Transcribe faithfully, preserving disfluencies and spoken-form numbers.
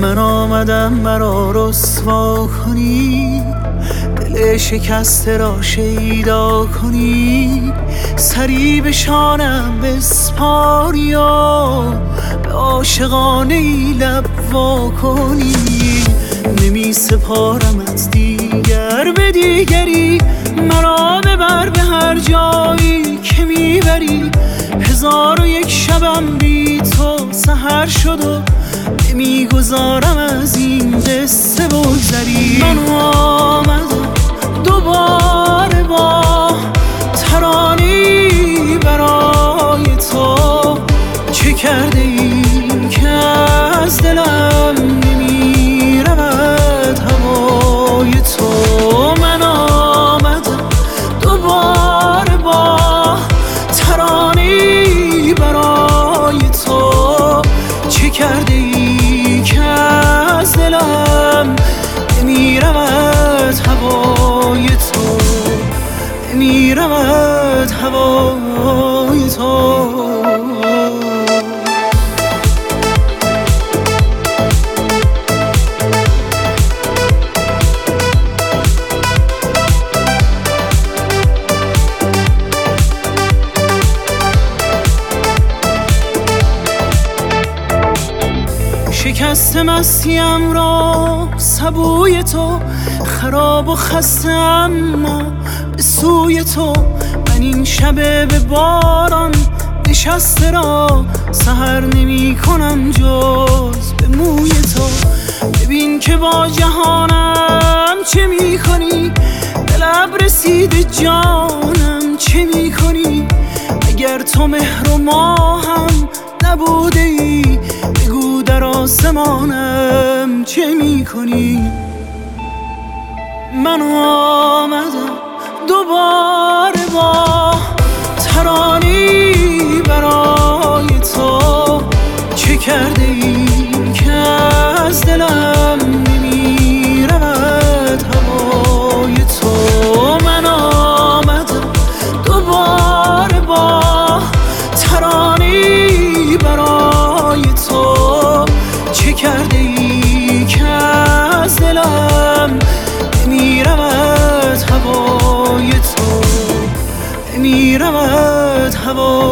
من آمدم مرا رسوا کنی، دل شکسته را شیدا کنی، سری به شانم بسپاری و به عاشقانه ای لب وا کنی. نمی سپارمت دیگر به دیگری، مرا ببر به هر جایی که میبری. هزار و یک شبم بی تو سحر شد و نمیگذارم از این قصه بگذری. من آمدم دوباره با ترانه‌ای برای تو، چه کرده ای که از دلم نمیرود هوای تو. من آمدم دوباره با ترانه‌ای برای تو، چه کرده ای که از دلم نمیرود هوای تو، نمیرود هوای تو. شکست مستیم را سبوی تو، خراب و خسته اما به سوی تو. من این شب به باران نشسته را سحر نمی کنم جز به موی تو. ببین که با جهانم چه می کنی، به لب رسیده جانم چه می کنی. اگر تو مهر و ماهم نبوده ای، بگو در آسمانم چه می کنی. من آمدم دوباره با ترانه‌ای برای تو، چه کرده ای که از دلم نمیرود هوای تو. من آمدم دوباره با ترانه‌ای برای تو، چه کرده ای که از دلم نمیرود هوای تو، نمیرود هوای